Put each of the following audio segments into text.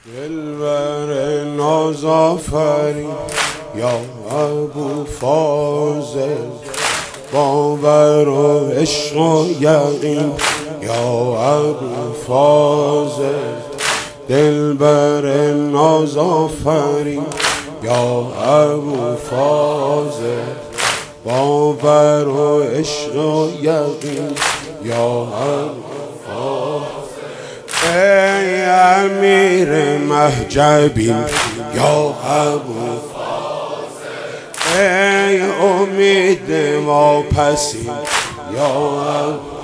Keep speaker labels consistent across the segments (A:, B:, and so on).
A: دلبر ناز آفرین یا ابو فاضل، باور و عشق و یقین یا ابو فاضل. دلبر ناز آفرین یا ابو فاضل، باور و عشق و یقین یا ابو فاضل. ای امیر مهجبین یا ابو فاضل، ای امید واپسین یا ابو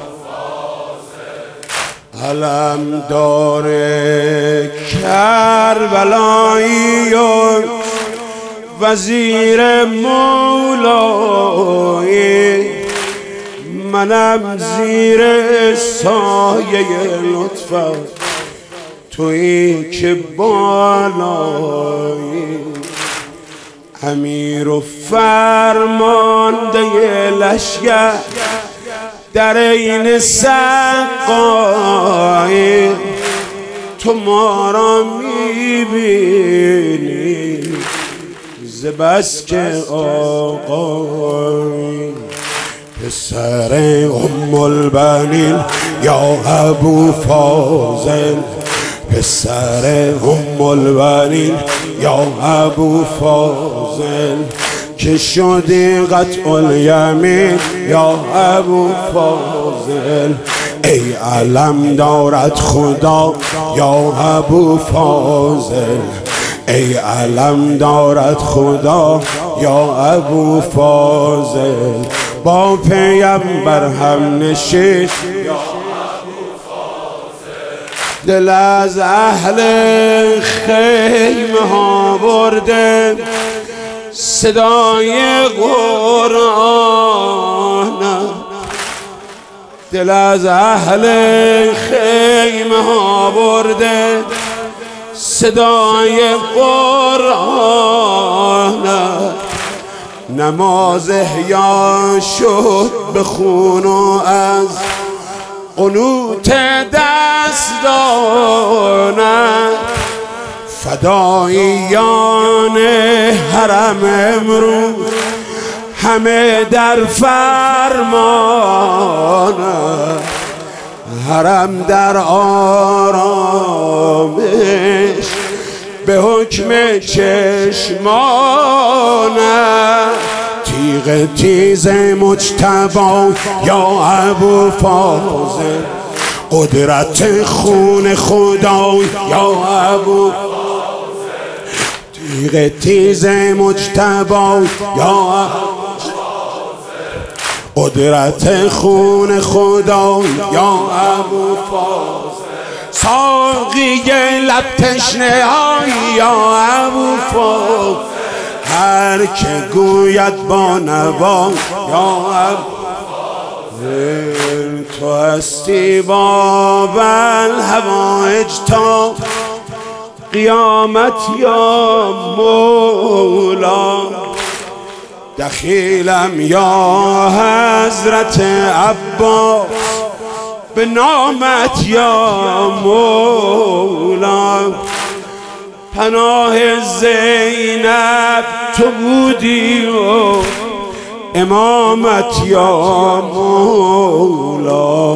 A: فاضل. علمدار کربلایی و وزیر مولایی، منم زیر سایه لطفت تویی که بالایی. امیر و فرمانده لشگر در این سقایی، تو ما را میبینی ز بس که آقایی. پسر ام البنین یا ابو فاضل، پسر ام البنین یا ابو فاضل، که شدی قطع الیمین یا ابو فاضل. ای علم دارد خدا یا ابو فاضل، ای علم دارد خدا یا ابو فاضل. با پیامبر هم نشین یا ابو فاضل. دل از اهل خیمه ها برده صدای قرآن، دل از اهل خیمه ها برده صدای قرآن. نماز احیا شد به خون و از قنوت دستانه، فداییان حرم امروز همه در فرمان، حرم در آرامش به حکم چشمانه. تیغ تیز مجتبی یا ابو فاضل، قدرت خون خدا یا ابو فاضل. تیغ تیز مجتبی یا ابو فاضل، قدرت خون خدا یا ابو فاضل. ساقی لب تشنه یا ابو فاضل، هر که گوید با نوا یا ابو فاضل. تو هستی باب الحوائج تا قیامت یا مولا. دخیلم یا حضرت عباس به نامت یا مولا. پناه زینب تو بودی و امامت یا مولا.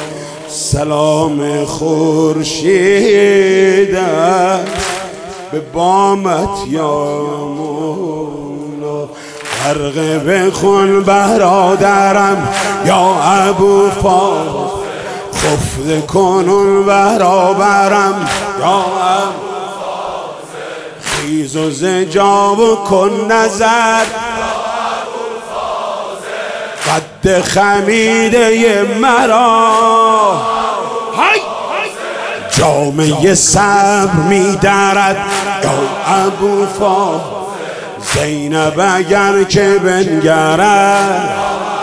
A: سلام خورشید به بامت یا مولا. غرقه بخون برادرم یا ابو فاضل، خفته کنون برابرم یا ابو فاضل. خیز و زجا و کن نظر قد خمیده مرا. جامعه صبر می درد یا ابو فاضل، زینب اگر که بنگرد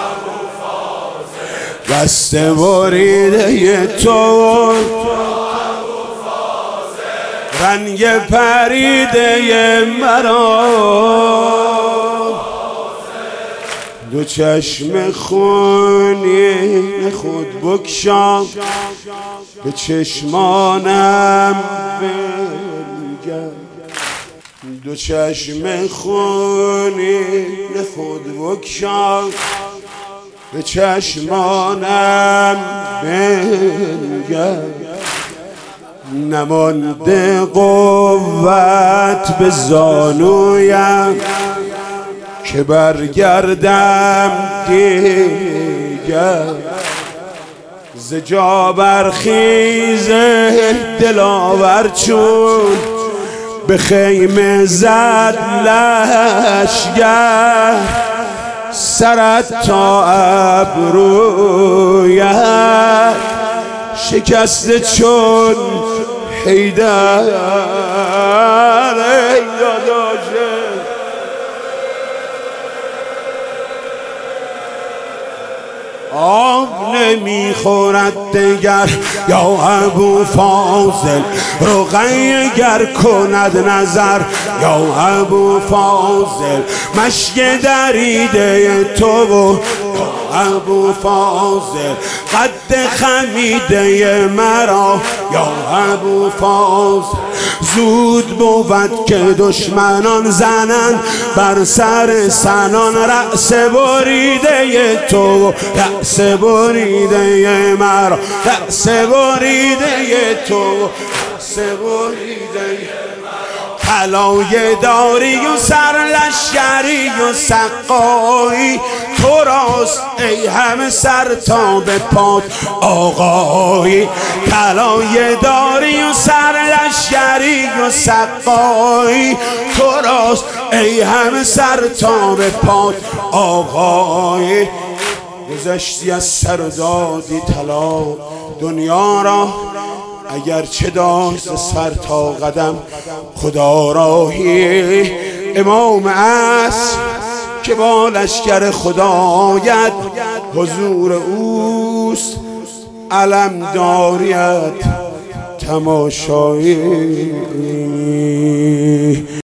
A: دست بریده تو رنگ پریده مرا. دو چشم خونین خود بکشام به چشمانم دو چشم خونین خود بکشا به چشمانم بنگر نمانده قوت به زانویم که برگردم دیگر ز جا برخیز دلاور چون به خیمه زد لشگر سرت تا ابرویت شکسته چون حیدر ای داداشه آب نمیخورد دگر یا ابو فاضل رقیه گر کند نظر یا ابو فاضل مشک دریده تو و ابو فاضل قد خمیده مرا یا ابو فاضل زود بود که دشمنان زنن بر سر سنان رأس بریده تو رأس بریده مرا رأس بریده تو رأس بریده طلایه داری و سرلشگری و سقایی تو راست ای همه سر تا به پات آقایی طلایه داری و سرلشگری و سقایی تو راست ای همه سر تا به پات آقایی گذشتی از سر و دادی طلا دنیا را اگر چه داشت سر تا قدم خدا راهی امام عصر که با لشکر خدایت حضور اوست علمداریت تماشایی